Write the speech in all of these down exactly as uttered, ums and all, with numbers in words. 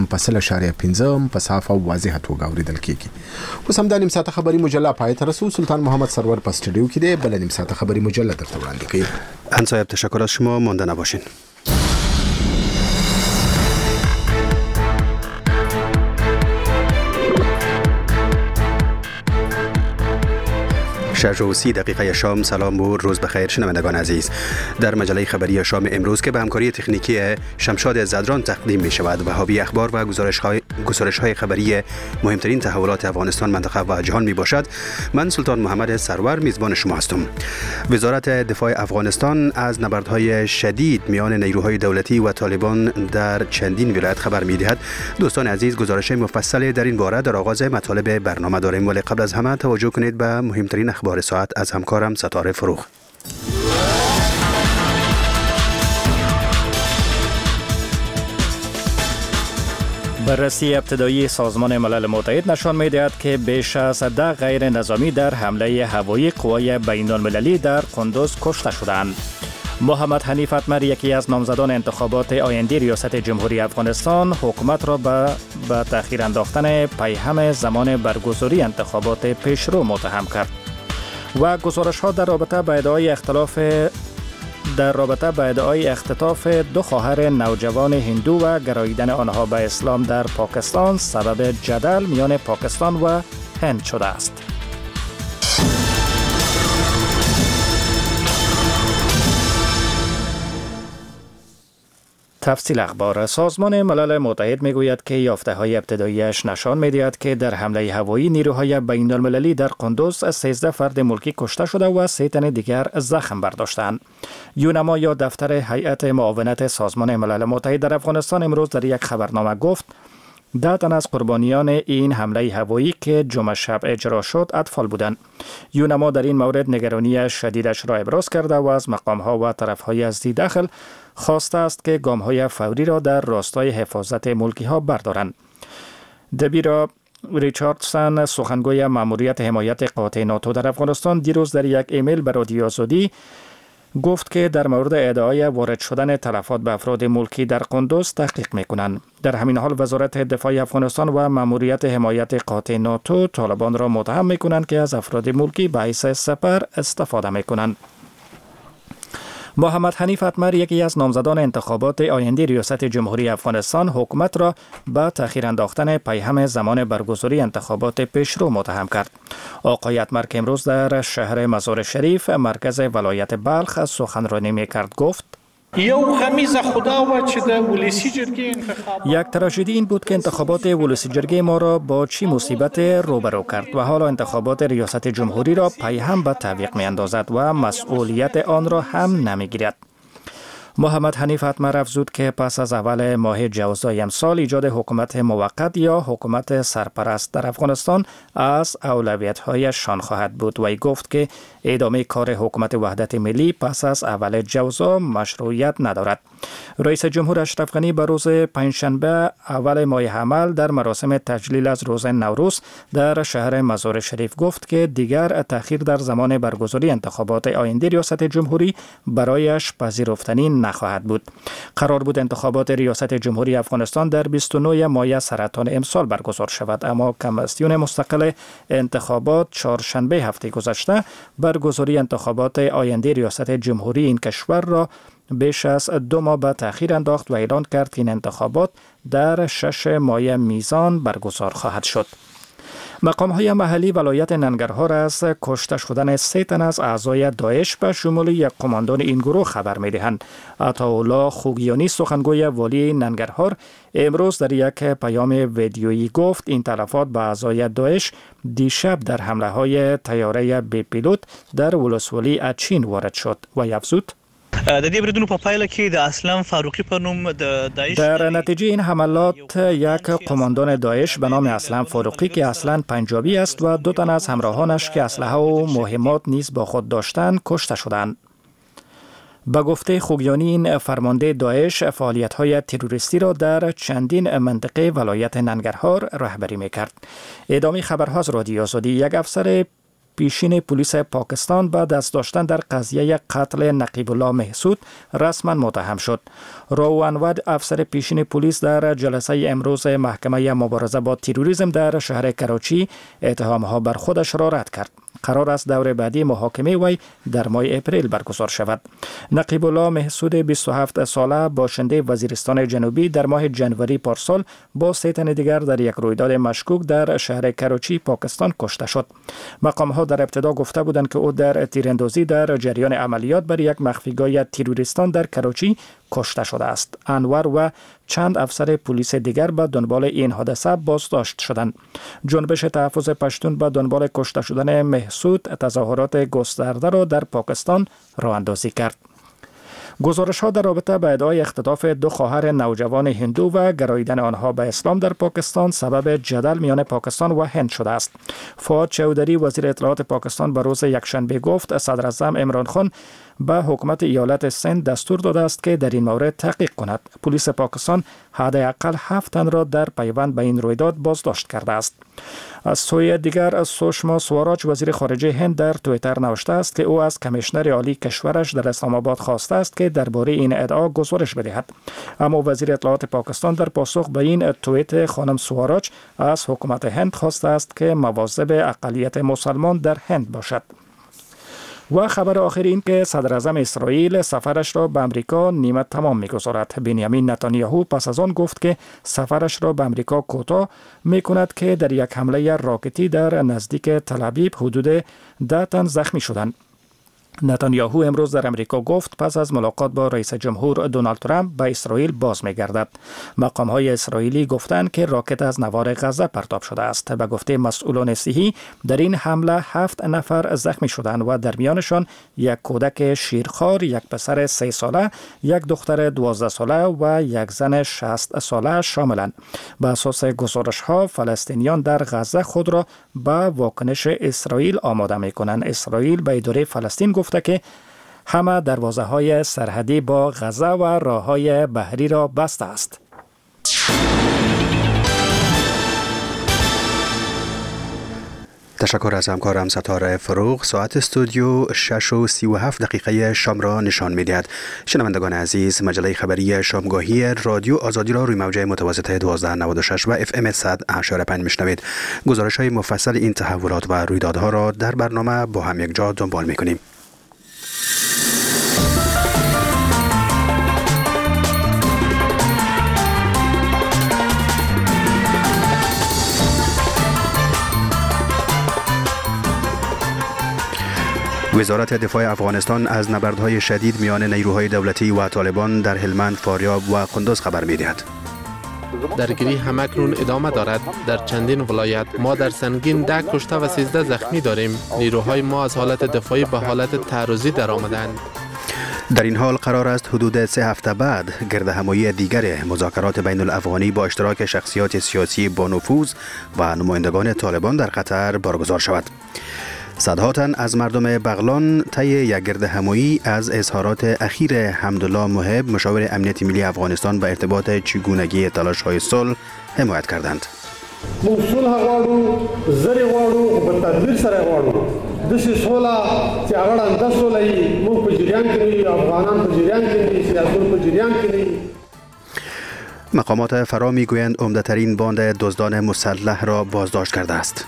په سل اشاریه پنځه په صافه او واضحه توګه اوریدل کیږي. اوس هم د نیم ساعته خبري مجله پای ته رسو. سلطان محمد سرور په استودیو کې دی. بل نیم ساعته خبري مجله درته وړاندې کوي. انصاف تشکر از شما، مانده نباشین. شش و سی دقیقه شام. سلام و روز بخیر شنوندگان عزیز. در مجله خبری شام امروز که به همکاری تکنیکی شمشاد زدران تقدیم می شود و حاوی اخبار و گزارش های گزارش های خبری مهمترین تحولات افغانستان، منطقه و جهان می باشد. من سلطان محمد سرور میزبان شما هستم. وزارت دفاع افغانستان از نبردهای شدید میان نیروهای دولتی و طالبان در چندین ولایت خبر می دهد. دوستان عزیز، گزارش مفصل در این باره در آغاز مطالب برنامه داریم، ولی قبل از همه توجه کنید به مهمترین اخبار ساعت از همکارم ستاره فروغ. بررسی ابتدایی سازمان ملل متحد نشان می‌دهد که بیش از ده غیر نظامی در حمله هوایی قوای بین المللی در قندوز کشته شدند. محمد حنیف اتمر، یکی از نامزدان انتخابات آینده ریاست جمهوری افغانستان، حکومت را به به تأخیر انداختن پیهم زمان برگزاری انتخابات پیشرو متهم کرد. و گزارش ها در رابطه با ادعای اختلاف در رابطه با ادعای اختطاف دو خواهر نوجوان هندو و گراییدن آنها به اسلام در پاکستان سبب جدل میان پاکستان و هند شده است. تفصیل اخبار. سازمان ملل متحد میگوید که یافته‌های ابتداییش نشان می‌دهد که در حمله هوایی نیروهای بین المللی در قندوز سیزده فرد ملکی کشته شده و سه تن دیگر زخم برداشتند. یونما یا دفتر هیئت معاونت سازمان ملل متحد در افغانستان امروز در یک خبرنامه گفت ده تن از قربانیان این حمله هوایی که جمعه شب اجرا شد اطفال بودند. یونما در این مورد نگرانی شدیدش را ابراز کرده و از مقام‌ها و طرف‌های ازدی داخل خواسته است که گام‌های فوری را در راستای حفاظت ملکی‌ها بردارند. دبیرا ریچاردسون، سخنگوی مأموریت حمایت قاطع ناتو در افغانستان، دیروز در یک ایمیل به رادیو آزادی گفت که در مورد ادعای وارد شدن تلفات به افراد ملکی در قندوز تحقیق می‌کنند. در همین حال وزارت دفاع افغانستان و مأموریت حمایت قاطع ناتو طالبان را متهم می‌کنند که از افراد ملکی به حیث سپر استفاده می‌کنند. محمد حنیف اتمر، یکی از نامزدان انتخابات آینده ریاست جمهوری افغانستان، حکومت را به تأخیر انداختن پیهم زمان برگزاری انتخابات پیشرو متهم کرد. آقای اتمر که امروز در شهر مزار شریف مرکز ولایت بلخ سخنرانی می‌کرد گفت: یک تراژدی این بود که انتخابات ولسی جرگه ما را با چی مصیبت روبرو کرد و حالا انتخابات ریاست جمهوری را پیهم به تعویق می اندازد و مسئولیت آن را هم نمی گیرد. محمد حنیف اتمر افزود که پس از اول ماه جوزای امسال ایجاد حکومت موقت یا حکومت سرپرست در افغانستان از اولویت‌هایشان خواهد بود و ای گفت که ادامه کار حکومت وحدت ملی پس از اول جوزا مشروعیت ندارد. رئیس جمهور اشرف غنی به روز پنجشنبه اول ماه حمل در مراسم تجلیل از روز نوروز در شهر مزار شریف گفت که دیگر تأخیر در زمان برگزاری انتخابات آینده ریاست جمهوری برایش پذیرفتنی نخواهد بود. قرار بود انتخابات ریاست جمهوری افغانستان در بیست و نه مایع سرطان امسال برگزار شود، اما کمیسیون مستقل انتخابات چهارشنبه هفته گذشته برگزاری انتخابات آینده ریاست جمهوری این کشور را بیش از دو ماه به تأخیر انداخت و اعلان کرد که این انتخابات در شش مایع میزان برگزار خواهد شد. مقام‌های محلی ولایت ننگرهار از کشته شدن سه تن از اعضای داعش به شمول یک قماندان این گروه خبر می‌دهند. عطاالله خوگیانی، سخنگوی والی ننگرهار، امروز در یک پیام ویدیویی گفت این تلفات به اعضای داعش دیشب در حمله‌های طیاره بی پیلوت در ولسوالی اچین وارد شد و افزود د دې بریدونو په پایله کې د اسلام فاروقی په نوم د داعش در نتیجه این حملات یک قماندان داعش به نام اسلام فاروقی که اصلا پنجابی است و دو تن از همراهانش که اسلحه و مهمات نیز با خود داشتند کشته شدند. به گفته خوگیانی، این فرمانده داعش فعالیت‌های تروریستی را در چندین منطقه ولایت ننگرهار رهبری می‌کرد. ادامه خبرها از رادیو آزادی. یک افسر پیشین پلیس پاکستان به دست داشتن در قضیه قتل نقیب الله محسود رسما متهم شد. راو انور، افسر پیشین پلیس، در جلسه امروز محکمه مبارزه با تروریسم در شهر کراچی اتهامها بر خودش را رد کرد. قرار است دور بعدی محاکمه وی در ماه اپریل برگزار شود. نقیب الله محسود بیست و هفت ساله باشنده وزیرستان جنوبی در ماه جنوری پارسال با سه تن دیگر در یک رویداد مشکوک در شهر کراچی پاکستان کشته شد. مقام‌ها در ابتدا گفته بودند که او در تیراندازی در جریان عملیات بر یک مخفیگاه تروریستان در کراچی کشته شده است. انور و چند افسر پلیس دیگر به دنبال این حادثه بازداشت شدند. جنبش تحفظ پشتون به دنبال کشته شدن محسود تظاهرات گسترده را در پاکستان راه اندازی کرد. گزارش ها در رابطه با ادعای اختطاف دو خواهر نوجوان هندو و گراییدن آنها به اسلام در پاکستان سبب جدل میان پاکستان و هند شده است. فواد چودری، وزیر اطلاعات پاکستان، به روز یکشنبه گفت صدر اعظم عمران خان به حکومت ایالت سند دستور داده است که در این مورد تحقیق کند. پلیس پاکستان حداقل هفت تن را در پیوند به این رویداد بازداشت کرده است. از سوی دیگر، سوشما سواراج، وزیر خارجه هند، در توییتر نوشته است که او از کمیشنر عالی کشورش در اسلام آباد خواسته است که درباره این ادعا گزارش بدهد. اما وزیر اطلاعات پاکستان در پاسخ به این توییت خانم سواراج از حکومت هند خواسته است که مواظب اقلیت مسلمان در هند باشد. و خبر آخر این که صدر اعظم اسرائیل سفرش را به امریکا نیمه تمام می‌گذارد. بنیامین نتانیاهو پس از آن گفت که سفرش را به امریکا کوتاه می‌کند که در یک حمله راکتی در نزدیک تل‌آویو حدود ده تن زخمی شدند. نتانیاهو امروز در امریکا گفت پس از ملاقات با رئیس جمهور دونالد ترامپ به اسرائیل باز می‌گردد. مقام‌های اسرائیلی گفتند که راکت از نوار غزه پرتاب شده است. به گفته مسئولان صحی در این حمله هفت نفر زخمی شدند و در میانشان یک کودک شیرخوار، یک پسر سه ساله، یک دختر دوازده ساله و یک زن شصت ساله شاملند. به اساس گزارش‌ها فلسطینیان در غزه خود را به واکنش اسرائیل آماده می‌کنند. اسرائیل به اداره فلسطین گفته که همه دروازه های سرحدی با غزه و راه های بحری را بسته است. تشکر از همکارم ستاره فروغ. ساعت استودیو شش و سی و هفت دقیقه شام را نشان می‌دهد. شنوندگان عزیز، مجله خبری شامگاهی رادیو آزادی را روی موجه متوسط دوازده نود و شش و اف ام صد و هشت و پنج میشنوید. گزارش‌های مفصل این تحولات و رویدادها را در برنامه با هم یک جا دنبال می‌کنیم. وزارت دفاع افغانستان از نبردهای شدید میان نیروهای دولتی و طالبان در هلمند، فاریاب و قندوز خبر می‌دهد. درگیری همکنون ادامه دارد. در چندین ولایت ما در سنگین ده کشته و سیزده زخمی داریم. نیروهای ما از حالت دفاعی به حالت تعرضی درآمدند. در این حال قرار است حدود سه هفته بعد گردهمایی دیگر مذاکرات بین الافغانی با اشتراک شخصیات سیاسی با نفوذ و نمایندگان طالبان در قطر برگزار شود. صدها تن از مردم بغلان طی یک گردهمایی از اظهارات اخیر حمدالله محب، مشاور امنیت ملی افغانستان به ارتباط چگونگی تلاش‌های صلح حمایت کردند. مو صلح غواړو، زری غواړو، په تدبیر سره غواړو. د صلح چې هغه اند صلحي مو په جریان کې افغانان په جریان کې سیاستون په جریان کې. مقامات فرا میگویند عمده‌ترین باند دزدان مسلح را بازداشت کرده است.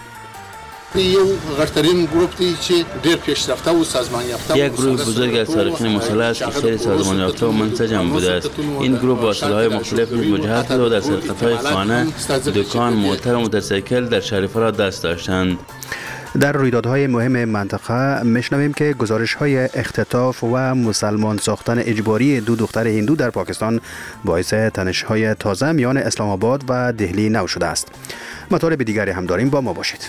یک گروه بزرگ از سارقین مسلح است که خیلی سازمان یافته و منسجم بوده است. این گروه با سلاح‌های مختلف مجهز و در سرقت‌های خانه، دکان، موتر و موتورسیکل در شهر را دست داشتند. در رویدادهای مهم منطقه میشنویم که گزارش‌های اختطاف و مسلمان ساختن اجباری دو دختر هندو در پاکستان باعث تنش‌های تازه میان اسلام آباد و دهلی نو شده است. مطالب دیگری هم داریم، با ما باشید.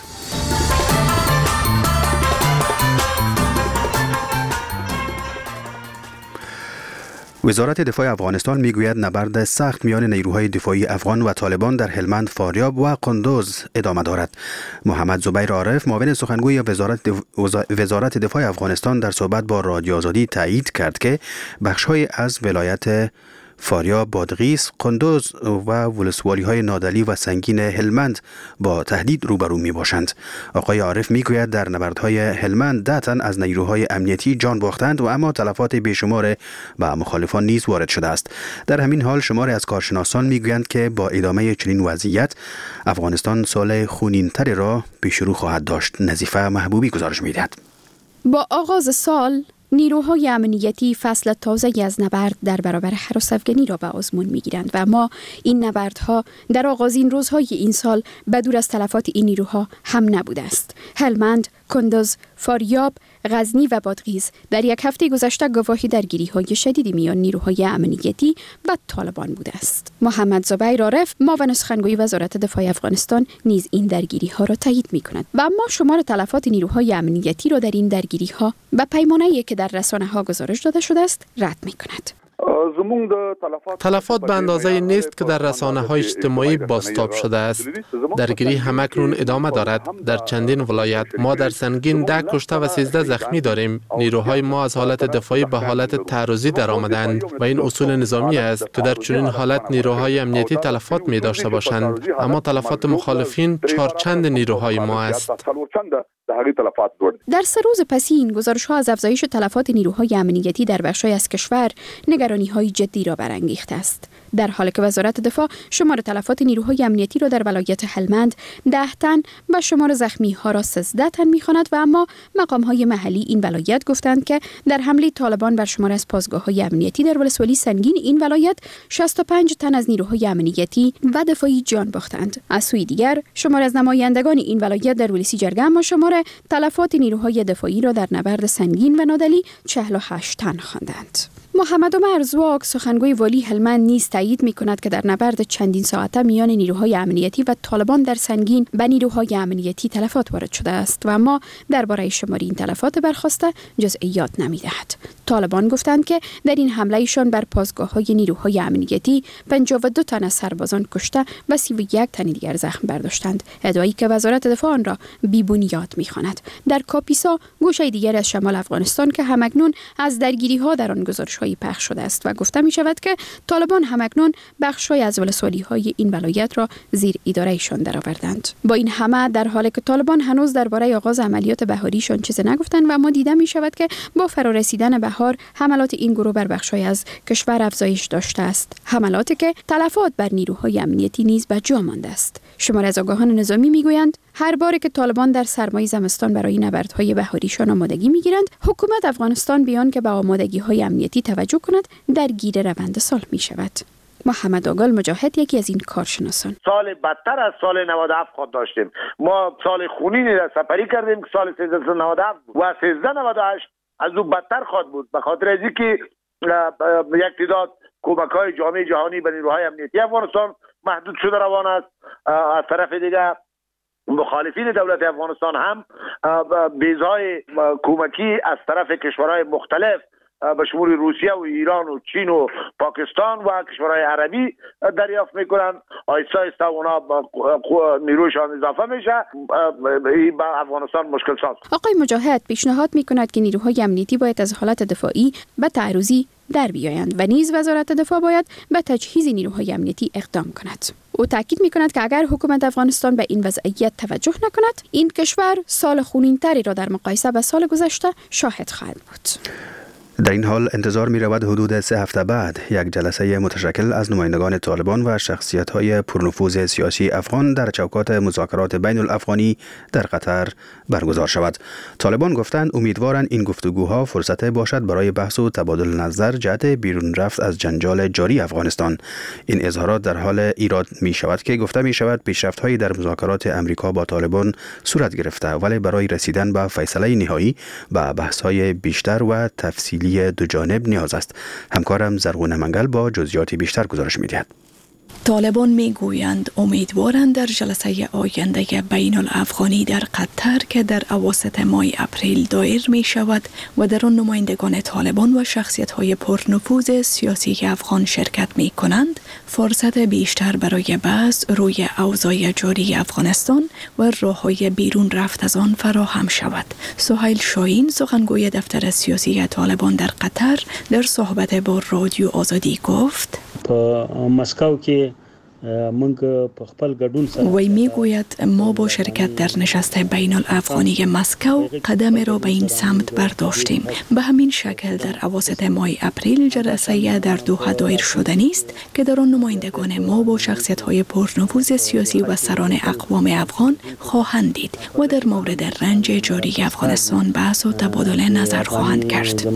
وزارت دفاع افغانستان میگوید نبرد سخت میان نیروهای دفاعی افغان و طالبان در هلمند، فاریاب و قندوز ادامه دارد. محمد زبیر عارف، معاون سخنگوی وزارت وزارت دفاع افغانستان، در صحبت با رادیو آزادی تایید کرد که بخش‌های از ولایت فاریاب، بادغیس، قندوز و ولسوالی های نادلی و سنگین هلمند با تهدید روبرو می باشند. آقای عارف می گوید در نبردهای هلمند ده تن از نیروهای امنیتی جان باختند و اما تلفات بیشمار و مخالفان نیز وارد شده است. در همین حال شماری از کارشناسان می گویند که با ادامه چنین وضعیت افغانستان سال خونین‌تری را پیش رو خواهد داشت. نظیفه محبوبی گزارش می دهد. با آغاز سال نیروهای امنیتی فصل تازه‌ای از نبرد در برابر هراس افغانی را به آزمون می‌گیرند و ما این نبردها در آغازین روزهای این سال بدور از تلفات این نیروها هم نبوده است. هلمند، کندوز، فاریاب، غزنی و بادغیس در یک هفته گذشته گواهی درگیری‌های شدیدی میان نیروهای امنیتی و طالبان بوده است. محمد زبیر عارف، معاون سخنگوی وزارت دفاع افغانستان، نیز این درگیری‌ها را تایید می‌کند و اما شمار تلفات نیروهای امنیتی را در این درگیری‌ها به پیمانه‌ای که در رسانه‌ها گزارش داده شده است رد می‌کند. تلفات به اندازه نیست که در رسانه‌های اجتماعی بازتاب شده است. درگیری همکنون ادامه دارد. در چندین ولایت ما در سنگین ده کشته و سیزده زخمی داریم. نیروهای ما از حالت دفاعی به حالت تعرضی درآمدند و این اصول نظامی است که در چنین حالت نیروهای امنیتی تلفات می داشته باشند، اما تلفات مخالفین چهارچند نیروهای ما است. در سه روز پسین گزارش‌ها از افزایش تلفات نیروهای امنیتی در بخش‌های از کشور نگرانی‌های جدی را برانگیخته است. در حالی که وزارت دفاع شمار تلفات نیروهای امنیتی را در ولایت هلمند ده تن و شمار زخمی‌ها را سیزده تن می‌خواند و اما مقام‌های محلی این ولایت گفتند که در حمله طالبان بر شمار از پاسگاه‌های امنیتی در ولسوالی سنگین این ولایت شصت و پنج تن از نیروهای امنیتی و دفاعی جان باختند. از سوی دیگر شمار از نمایندگان این ولایت در ولسی جرگه اما شمار تلفات نیروهای دفاعی را در نبرد سنگین و نادلی چهل و هشت تن خواندند. محمد عمر زواک، سخنگوی والی هلمند، نیز تایید می‌کند که در نبرد چندین ساعته میان نیروهای امنیتی و طالبان در سنگین به نیروهای امنیتی تلفات وارد شده است و اما درباره شماری این تلفات برخاسته جزئیات نمی‌دهد. طالبان گفتند که در این حملهشان بر پاسگاه‌های نیروهای امنیتی پنجاه و دو تن از سربازان کشته و سی و یک تن دیگر زخم برداشتند، ادعایی که وزارت دفاع آن را بی‌بنیاد می‌خواند. در کاپیسا، گوشه دیگر از شمال افغانستان که همکنون از درگیری‌ها در آن گزارش‌هایی پخش شده است و گفته می‌شود که طالبان همکنون بخش‌های از ولسوالی‌های این ولایت را زیر اداره‌شان درآوردند. با این همه در حالی که طالبان هنوز درباره آغاز عملیات بهاریشان چیزی نگفتند و ما دیده می‌شود که با فرارسیدن بهار حملات این گروه بر بخش‌های از کشور افزایش داشته است، حملاتی که تلفات بر نیروهای امنیتی نیز به جا مانده است. شمار از آگاهان نظامی میگویند هر بار که طالبان در سرمای زمستان برای نبردهای بهاریشان آمادگی میگیرند، حکومت افغانستان بیان که به آمادگی‌های امنیتی توجه کند درگیر روند سال می شود. محمد آگل مجاهد یکی از این کارشناسان: سال بدتر از سال نود و هفت خود داشتیم. ما سال خونینی را سپری کردیم که سال سیزده نود و هفت و سیزده نود و هشت از او بدتر خواهد بود، به خاطر از اینکه یک تعداد کمک‌های جامعه جهانی به نیروهای امنیتی افغانستان محدود شده روان است. از طرف دیگر مخالفین دولت افغانستان هم بیزهای کمکی از طرف کشورهای مختلف به شمول روسیه و ایران و چین و پاکستان و کشورهای عربی دریافت میکنند. آیستا آیستا اونا نیروشان اضافه میشه، به افغانستان مشکل ساز. آقای مجاهد پیشنهاد میکند که نیروهای امنیتی باید از حالت دفاعی به تعرضی در بیایند و نیز وزارت دفاع باید به تجهیز نیروهای امنیتی اقدام کند. او تاکید میکند که اگر حکومت افغانستان به این وضعیت توجه نکند، این کشور سال خونین‌تری را در مقایسه با سال گذشته شاهد خواهد بود. در این حال انتظار می رود حدود سه هفته بعد یک جلسه متشکل از نمایندگان طالبان و شخصیت‌های پرنفوذ سیاسی افغان در چوکات مذاکرات بین الافغانی در قطر برگزار شود. طالبان گفتند امیدوارند این گفتگوها فرصت باشد برای بحث و تبادل نظر جهت بیرون رفت از جنجال جاری افغانستان. این اظهارات در حال ایراد می شود که گفته می شود پیشرفت‌هایی در مذاکرات امریکا با طالبان صورت گرفته، ولی برای رسیدن به فیصله نهایی به بحث‌های بیشتر و تفصیلی دو جانب نیاز است. همکارم زرغون منگل با جزئیات بیشتر گزارش می‌دهد. طالبان می گویند امیدوارند در جلسه آینده بین الافغانی در قطر که در اواسط ماه اپریل دایر می شود و در آن نمایندگان طالبان و شخصیت های پرنفوذ سیاسی افغان شرکت می کنند، فرصت بیشتر برای بحث روی اوضاع جاری افغانستان و راه‌های بیرون رفت از آن فراهم شود. سهیل شاهین، سخنگوی دفتر سیاسی طالبان در قطر، در صحبت با رادیو آزادی گفت: مسکو کې وی می گوید ما با شرکت در نشست بین الافغانی مسکو قدم را به این سمت برداشتیم. به همین شکل در اواسط ماه اپریل جلسه در دوحه دایر شدنی است که در آن نمایندگان ما با شخصیت های پرنفوذ سیاسی و سران اقوام افغان خواهند دید و در مورد رنج جاری افغانستان بحث و تبادل نظر خواهند کرد.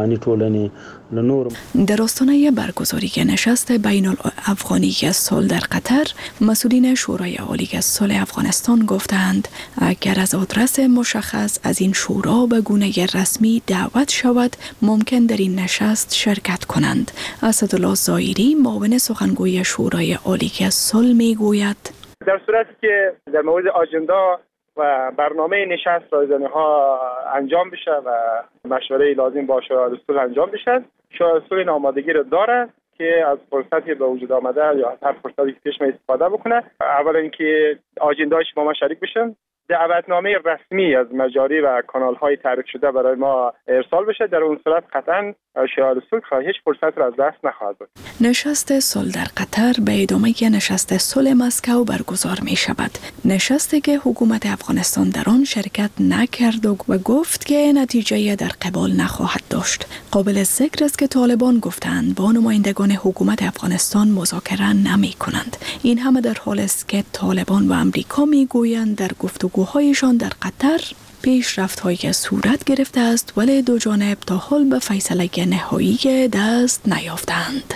در آستانه برگزاری نشست بین الافغانی صلح در قطر، مسئولین شورای عالی صلح افغانستان گفتند اگر از آدرس مشخص از این شورا به گونه رسمی دعوت شود ممکن در این نشست شرکت کنند. اسدالله ظاهری، معاون سخنگوی شورای عالی صلح، میگوید در صورتی که در مورد آجندا و برنامه نشست رایزنی ها انجام بشه و مشوره لازم با شورای صلح انجام بشه، شورای صلح این آمادگی را داره که از فرصتی به وجود آمده یا هر فرصتی که پیش می استفاده بکنه. اولا اینکه آجنداش با ما شریک بشن، دعوتنامه رسمی از مجاری و کانال های تعریف شده برای ما ارسال بشه. در اون صورت قطعا شورای صلح هیچ فرصت را از دست نخواهد داد. نشست صلح در قطر به ادامه نشست صلح مسکو برگزار می شود. نشستی که حکومت افغانستان در آن شرکت نکرد و گفت که نتیجه در قبال نخواهد داشت. قابل ذکر است که طالبان گفتند با نمایندگان حکومت افغانستان مذاکره نمی کنند. این همه در حالی است که طالبان و امریکا می گویند در گفتگوهایشان در قطر پیشرفت‌هایی صورت گرفته است ولی دو جانب تا حال به فیصله نهایی دست نیافتند.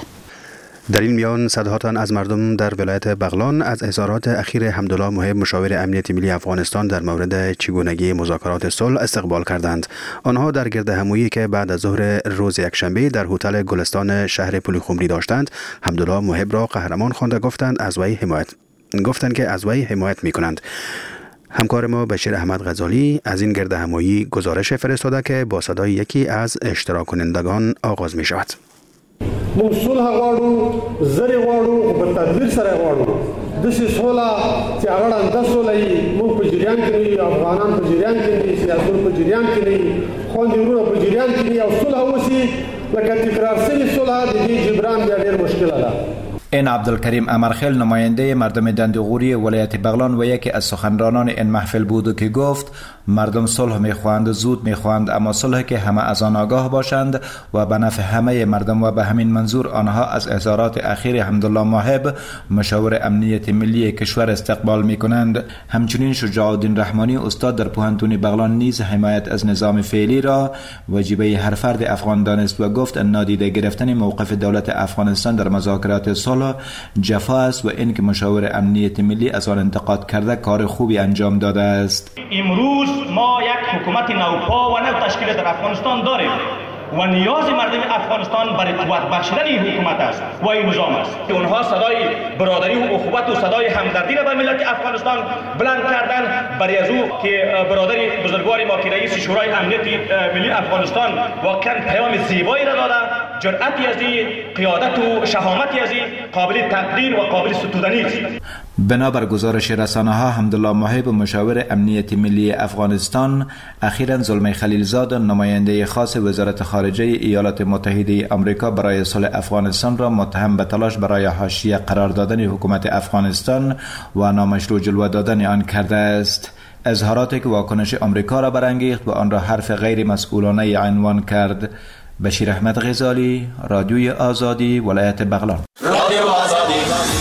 در این میان صدها تن از مردم در ولایت بغلان از اظهارات اخیر حمدالله محب مشاور امنیت ملی افغانستان در مورد چگونگی مذاکرات صلح استقبال کردند. آنها در گردهمایی که بعد از ظهر روز یکشنبه در هتل گلستان شهر پلخمری داشتند، حمدالله محب را قهرمان خوانده گفتند از وی حمایت گفتند که از وی حمایت می‌کنند. همکار ما بشیر احمد غزالی از این گردهمایی گزارش فرستاده که با صدای یکی از اشتراک کنندگان آغاز می شود. مونږ صلح غواړو، زری غواړو، په تدبیر سره غواړو. داسې سوله چې هغه ړنده سوله وي، موږ په جریان کې نه یو، افغانان په جریان کې نه دي، سیاسیون په جریان کې نه دي، خویندې وروڼه په جریان کې دي او صلح وشي لکه تکرار شوې صلح د دې جبران بیا ډېر مشکله ده. این عبدالکریم امرخیل نماینده مردم دندغوری ولایت بغلان و یکی از سخنرانان این محفل بود که گفت مردم صلح میخواهند، زود میخواهند، اما صلح که همه از آن آگاه باشند و به نفع همه مردم و به همین منظور آنها از اظهارات اخیر حمدالله محب مشاور امنیت ملی کشور استقبال میکنند. همچنین شجاع الدین رحمانی استاد در پوهنتون بغلان نیز حمایت از نظام فعلی را وجیبه هر فرد افغان دانست و گفت نادیده گرفتن موقف دولت افغانستان در مذاکرات صلح جفا است و این که مشاور امنیت ملی از آن انتقاد کرده کار خوبی انجام داده است. امروز ما یک حکومت نوپا و نو تشکیل در افغانستان داریم و نیاز مردم افغانستان برای قوت بخشیدن این حکومت است و این نظام است که اونها صدای برادری و اخوت و صدای همدردی را به ملت افغانستان بلند کردن. برای از او که برادری بزرگوار ما که رئیس شورای امنیت ملی افغانستان واقعا پیام زیبایی را داده، جرأتی از این، قیادت و شهامتی از این قابل تقدیر و قابل ستودنی است. بنابر گزارش رسانه ها، حمدالله محب مشاور امنیت ملی افغانستان اخیراً زلمه خلیلزاد نماینده خاص وزارت خارجه ایالات متحده آمریکا برای صلح افغانستان را متهم به تلاش برای حاشیه قرار دادن حکومت افغانستان و نامشروع جلوه دادن آن کرده است. اظهاراتی که واکنش آمریکا را برانگیخت و آن را حرف غیر مسئولانه عنوان کرد. بشیر احمد غزالی، رادیوی آزادی، ولایت بغلان. رادیو آزادی.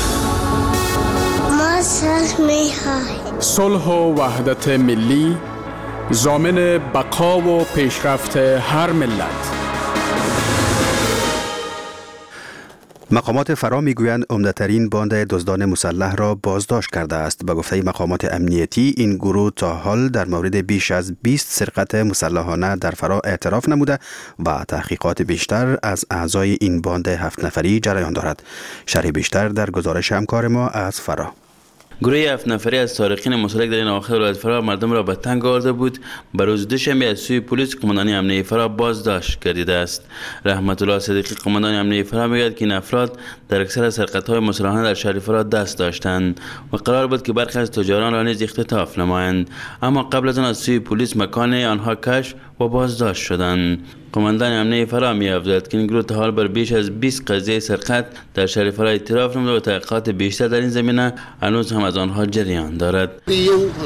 صلح و وحدت ملی ضامن بقا و پیشرفت هر ملت. مقامات فرا میگویند عمده‌ترین باند دزدان مسلح را بازداشت کرده است. به گفته مقامات امنیتی این گروه تا حال در مورد بیش از بیست سرقت مسلحانه در فرا اعتراف نموده و تحقیقات بیشتر از اعضای این باند هفت نفری جریان دارد. شرح بیشتر در گزارش همکار ما از فرا. گروه هفت نفری از سارقین مسلح در این اواخر ولایت فرا مردم را به تنگ آورده بود. به روز دوشنبه از سوی پلیس قماندانی امنیه فرا بازداشت گردیده است. رحمت الله صدیقی قماندان امنیه فرا میگوید که این افراد در اکثر سرقت‌های مسلحانه در شهر فرا دست داشتند و قرار بود که برخی از تجاران را نیز اختطاف نمایند، اما قبل از آن از سوی پلیس مکان آنها کشف و بازداشت شدند. قماندان امنیه فرا می‌افزاید که این گروه تا حال بر بیش از بیست قضیه سرقت در شهر فرا اعتراف نموده و تحقیقات بیشتر در این زمینه هنوز هم از آنها جریان دارد. یک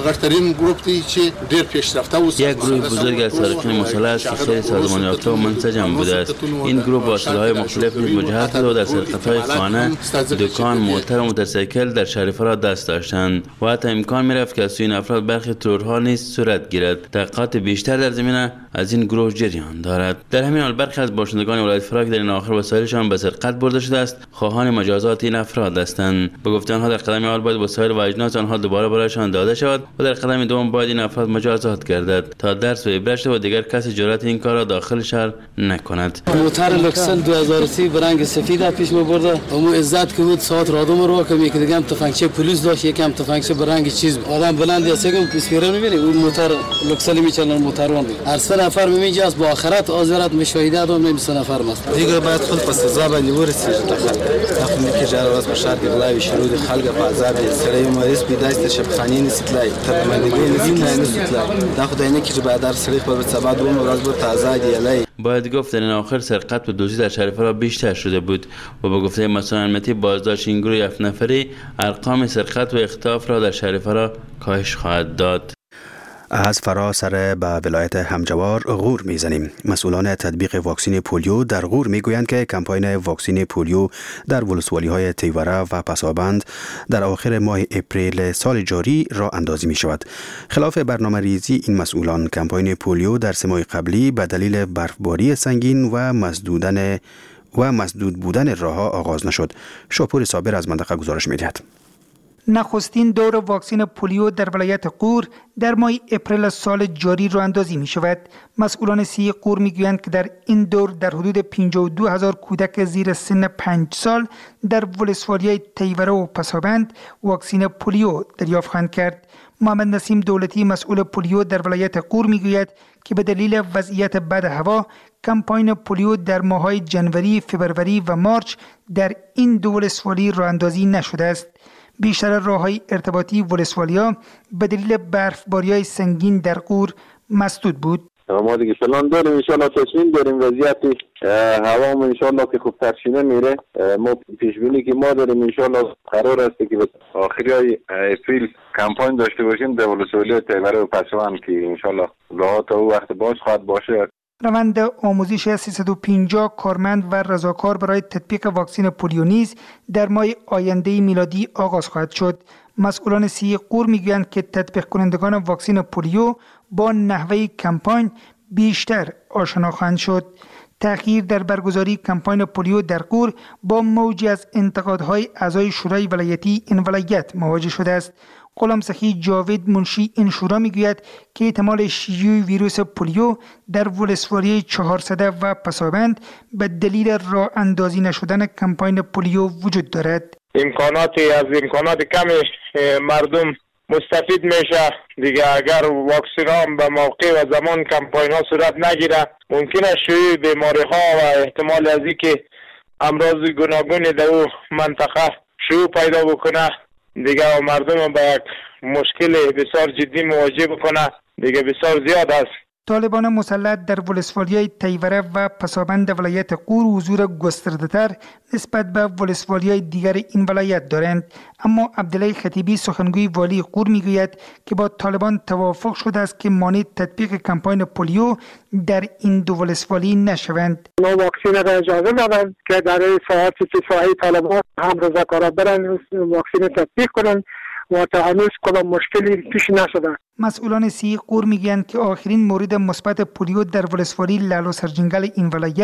گروه بزرگ از سارقین مسلح است که خیلی سازمان یافته و منسجم بوده است. این گروه با سلاح‌های مختلف نیز مجهز شده و در سرقت‌های خانه، دکان، موتر و موتورسیکل در شهر فرا دست داشتند و حتی امکان می‌رفت که از سوی این افراد برخی ترورها نیز صورت گیرد. تحقیقات بیشتر در زمینه از این گروه جریان دارد. در همین حال برخی از باشندگان ولایت فرا که در این آخر وسایلشان به سرقت برده شده است خواهان مجازات این افراد هستند. به گفته آنها در قدم اول باید وسایل و اجناس آنها دوباره برایشان داده شود و در قدم دوم باید این افراد مجازات گردد تا درس و عبرت و دیگر کسی جرأت این کار را داخل شهر نکند. موتر لکسل دو هزار و سه برنگ سفید پیش می برده اما عزت که بود ساعت رادوم رو که میگه دیگه هم تفنگچه پلیس داشت، یکم تفنگچه برنگ چیز آدم بلند است که اسپیرر میبینی اون موتر لکسل میچنن موترون هر سه نفر میمیجه با آخرت آزرت مشاهده ادم نمیسه نفر است دیگه باید خود پس سزا باندې ورسیږي تخم که جار واس بشار دی بلای شروع د خلق په عذاب سړی مریض پیدایست شبخانی نسیتلای ترمندګي نسیتلای نسیتلای دا خدای نه که بعد در سړی په سبا دوم ورځ به تازه دی لای. باید گفت در این آخر سرقت و دزدی در شهر فرا بیشتر شده بود و به گفته مسئولان امنیتی بازداشت این گروه هفت نفری ارقام سرقت و اختطاف را در شهر فرا کاهش خواهد داد. از فرا سر به ولایت همجوار غور میزنیم. مسئولان تطبیق واکسین پولیو در غور میگویند که کمپاین واکسین پولیو در ولسوالی های تیوره و پسابند در آخر ماه اپریل سال جاری راه اندازی می شود. خلاف برنامه ریزی این مسئولان کمپاین پولیو در سه ماه قبلی به دلیل برفباری سنگین و مسدودن و مسدود بودن راهها آغاز نشد. شاپور صابر از منطقه گزارش می‌دهد. نخستین دور واکسین پولیو در ولایت غور در ماه اپریل سال جاری راه اندازی می شود. مسئولان سی غور می گویند که در این دور در حدود پنجاه و دو هزار کودک زیر سن پنج سال در ولسوالی تیوره و پسابند واکسین پولیو دریافت خواهند کرد. محمد نسیم دولتی مسئول پولیو در ولایت غور می گوید که به دلیل وضعیت بد هوا کمپاین پولیو در ماه‌های جنوری، فوریه و مارچ در این دو ولسوالی راه اندازی نشده است. بیشتر راه‌های ارتباطی ولسوالیا به دلیل برفباری‌های سنگین در غور مسدود بود. ما دیگه پلان داریم انشالله تصمیم داریم وضعیت هوا ما انشالله که خوب ترشینه میره. ما پیش بینی که ما داریم انشالله قرار است که به آخری های اپریل کمپاین داشته باشیم در ولسوالی تیوره و پسابند که انشالله راه تا او وقت باز خواهد باشه. روند آموزش سیصد و پنجاه کارمند و رضاکار برای تطبیق واکسین پولیو نیز در ماه آینده میلادی آغاز خواهد شد. مسئولان سی غور میگویند که تطبیق کنندگان واکسین پولیو با نحوه کمپاین بیشتر آشنا خواهند شد. تأخیر در برگزاری کمپاین پولیو در غور با موجی از انتقادهای اعضای شورای ولایتی این ولایت مواجه شده است. غلام سخی جاوید منشی این شورا میگوید که احتمال شیوع ویروس پولیو در ولسوالی چهارصده و پسابند به دلیل راه اندازی نشدن کمپاین پولیو وجود دارد. امکاناتی از امکانات کم مردم مستفید میشه دیگه. اگر واکسن ها به موقع و زمان کمپاین ها صورت نگیره ممکنه شیوع بیماری ها و احتمال از اینکه امراض گوناگون در او منطقه شیوع پیدا بکنه دیگه مردم با یک مشکل بسیار جدی مواجه بکنه دیگه بسیار زیاد است. طالبان مسلح در ولسوالی تیوره و پسابند ولایت غور حضور گسترده‌تر نسبت به ولسوالی دیگر این ولایت دارند، اما عبدالله خطیبی سخنگوی والی غور میگوید که با طالبان توافق شده است که مانع تطبیق کمپاین پولیو در این دو ولسوالی نشوند. ما واکسن را اجازه دادند که در ساعت دفاعی طالبان هم رضاکارا برن واکسن تطبیق کنند و تا هنوز کدام مشکلی پیش نشده. مسئولان سی غور میگویند که آخرین مورد مثبت پولیو در ولسوالی لعل و سرجنگل این ولایت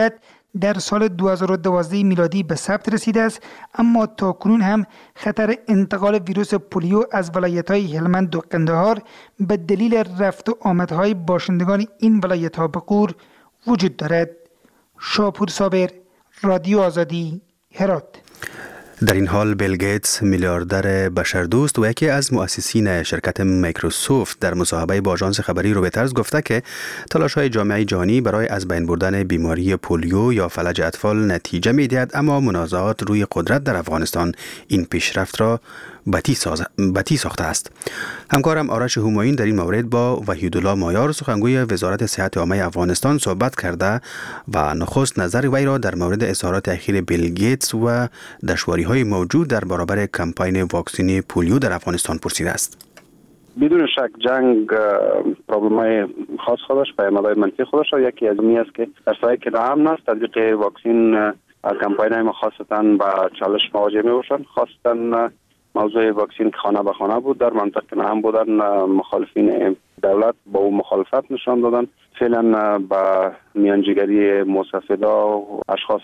در سال دو هزار و دوازده میلادی به ثبت رسیده است، اما تا کنون هم خطر انتقال ویروس پولیو از ولایت‌های هلمند و قندهار به دلیل رفت و آمدهای باشندگان این ولایت‌ها به غور وجود دارد. شاپور صابر، رادیو آزادی، هرات. در این حال بیل گیتس، میلیاردر بشردوست و یکی از مؤسسین شرکت مایکروسافت، در مصاحبه با آژانس خبری رویترز گفته که تلاش‌های جامعه جهانی برای از بین بردن بیماری پولیو یا فلج اطفال نتیجه می‌دهد، اما منازعات روی قدرت در افغانستان این پیشرفت را بطی, ساز... بطی ساخته است. همکارم آرش همایون در این مورد با وحیدالله مایار، سخنگوی وزارت صحت عامه افغانستان، صحبت کرده و نخست نظر وی را در مورد اظهارات اخیر بیل گیتس و دشواری‌های موجود در برابر کمپاین واکسن پولیو در افغانستان پرسیده است. بدون شک جنگ پروبلم‌های خاص خودش، پیامدهای منفی خودش را یکی از این است که در سایه که نام است تطبیق واکسن کمپاین‌های مخاصتاً با چالش مواجه می‌باشند. خاصتاً موضوع واکسن که خانه به خانه بود در منطقه نام بودن، مخالفین دولت با او مخالفت نشان دادن. فعلا با میانجیگری مصفدا و اشخاص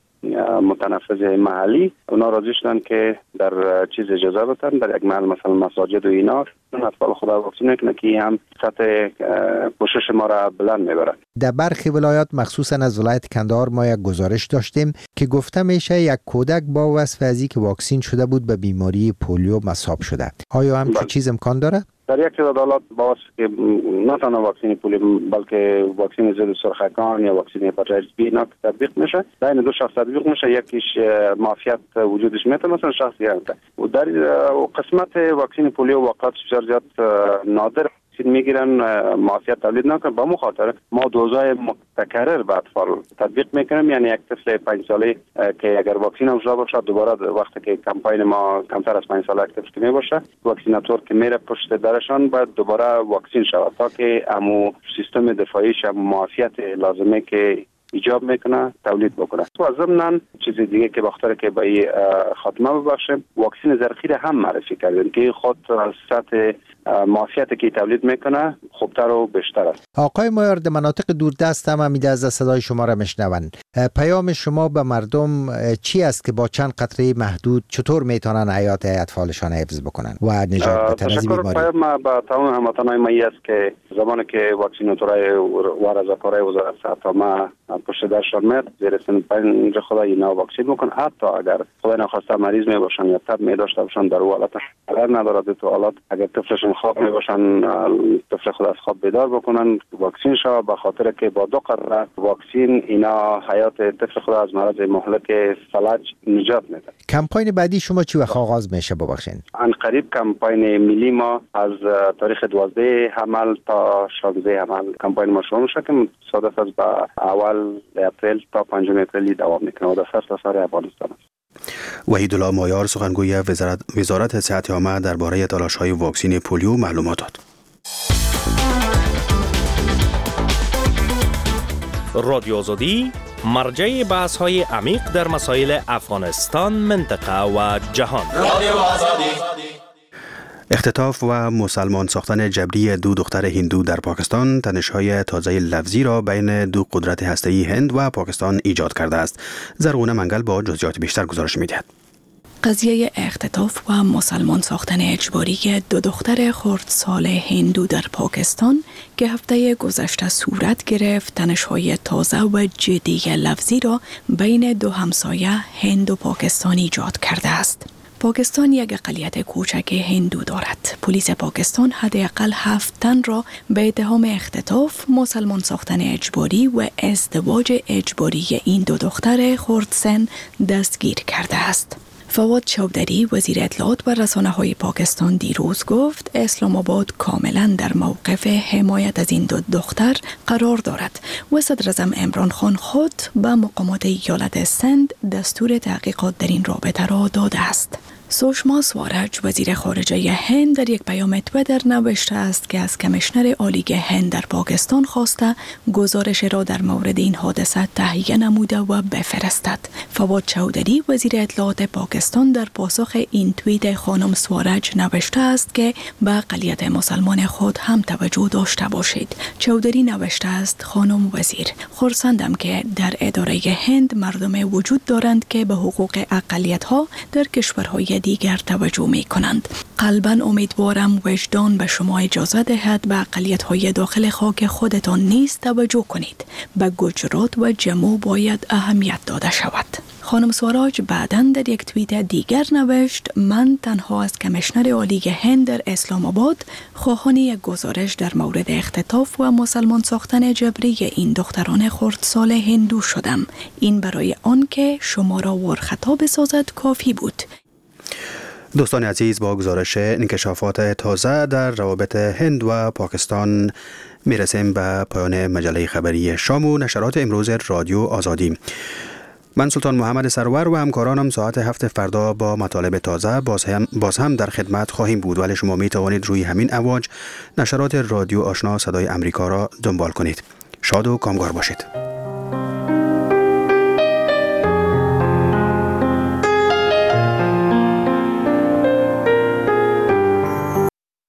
متنفذ محلی اونا راضی شدن که در چیز اجازه بدن در یک محل مثلا مساجد و اینا اطفال خدا واکسن نکنه که هم سطح پوشش ما را بلند میبره. در برخی ولایات مخصوصا از ولایت کندهار ما یک گزارش داشتیم که گفته میشه یک کودک با وصف از اینکه واکسن شده بود به بیماری پولیو مصاب شده. آیا هم چه چیز امکان داره؟ در یک تعداد حالات با واسه که نه تنها واکسن پولیو بلکه واکسن ضد سرخکان یا واکسن هپاتیتس بی اینا تطبیق میشه. بین دو شخص تطبیق میشه، یکیش معافیت وجودش میاد مثلا شخصی هست و در قسمت واکسن پولیو واقعا بسیار زیاد نادر میگیرن معافیت تولید نکنن. با مو خاطر ما دوزای متکرر به اطفال تطبیق میکنیم، یعنی یک طفل پنج ساله که اگر واکسن هم شده باشه دوباره وقتی که کمپاین ما کمتر از پنج ساله یک طفل میباشه واکسیناتور که میره پشت درشان باید دوباره واکسن شود تا که امو سیستم دفاعیش هم معافیت لازمه که ایجاب میکنه تولید بکنه. و از ضمن چیز دیگه که بخاطر که با این خاتمه ببخشیم واکسن زرخیر هم معرفی کردیم که خود سطح معافیت که تولید میکنه خوبتر و بیشتر است. آقای مایار، در مناطق دوردست هم امیده از صدای شما را میشنوند. پیام شما به مردم چی است که با چند قطره محدود چطور میتونن حیات اطفالشان حفظ بکنن و نجات بدن از بیماری؟ پیام به تمام هموطنان ما است که زمانی که واکسیناتورای و رضاکارای وزارت صحت عامه پشت درشان میاد زیر سن پنج خدا اینا واکسن میکنن. حتی اگر خدای نخواسته مریض می باشن یا تب می داشته باشن در حالت اگر ندارد تو حالت اگر طفلشون خواب می باشن طفل خود از خواب بیدار بکنن واکسن شو، به خاطر که با دو قرعه واکسن اینا حیات طفل خود از مرض مهلک فلج نجات میده. کمپاین بعدی شما چی وقت آغاز میشه ببخشید؟ ان قریب کمپاین ملی ما از تاریخ دوازده حمل تا شانزده حمل کمپاین ما شروع میشه که صادف از با اول اپریل تا پنجم اپریل دوام میکنه و در سرتاسر افغانستان است. وحیدالله مایار، سخنگوی وزارت وزارت صحت عامه درباره تلاش‌های واکسن پولیو معلومات داد. رادیو آزادی مرجع بحث‌های عمیق در مسائل افغانستان، منطقه و جهان. رادیو آزادی. اختطاف و مسلمان ساختن جبری دو دختر هندو در پاکستان تنش‌های تازه لفظی را بین دو قدرت هسته‌ای هند و پاکستان ایجاد کرده است. زرغونه منگل با جزئیات بیشتر گزارش می‌دهد. قضیه اختطاف و مسلمان ساختن اجباری دو دختر خردسال هندو در پاکستان که هفته گذشته صورت گرفت تنش‌های تازه و جدی لفظی را بین دو همسایه هند و پاکستان ایجاد کرده است. پاکستان یک اقلیت کوچک هندو دارد. پلیس پاکستان حداقل هفت تن را به اتهام اختطاف، مسلمان ساختن اجباری و ازدواج اجباری این دو دختر خردسن دستگیر کرده است. فواد چودری، وزیر اطلاعات و رسانه‌های پاکستان، دیروز گفت اسلام آباد کاملا در موقف حمایت از این دو دختر قرار دارد و صدر اعظم عمران خان خود به مقامات ایالت سند دستور تحقیقات در این رابطه را داده است. سوشما سوارج وزیر خارجه هند در یک پیام تویتر نوشته است که از کمیشنر عالی هند در پاکستان خواسته گزارش را در مورد این حادثه تهیه نموده و بفرستد. فواد چودری وزیر اطلاعات پاکستان در پاسخ این توییت خانم سوارج نوشته است که به اقلیت مسلمان خود هم توجه داشته باشید. چودری نوشته است: خانم وزیر، خرسندم که در اداره هند مردم وجود دارند که به حقوق اقلیت ها در کشورهای دیگر توجه می کنند. قلباً امیدوارم وجدان به شما اجازه دهد به اقلیت های داخل خاک خودتان نیز توجه کنید. به گجرات و جمو باید اهمیت داده شود. خانم سوراج بعداً در یک توییت دیگر نوشت: من تنها از کمیشنر عالی هند در اسلام آباد خواهان یک گزارش در مورد اختطاف و مسلمان ساختن جبری این دختران خردسال هندو شدم. این برای آن که شما را ورخطا بسازد کافی بود. دوستان عزیز، با گزارش انکشافات تازه در روابط هند و پاکستان میرسیم به پایان مجله خبری شام و نشرات امروز رادیو آزادی. من سلطان محمد سرور و همکارانم ساعت هفت فردا با مطالب تازه باز هم, باز هم در خدمت خواهیم بود، ولی شما می توانید روی همین امواج نشرات رادیو آشنا صدای امریکا را دنبال کنید. شاد و کامگار باشید.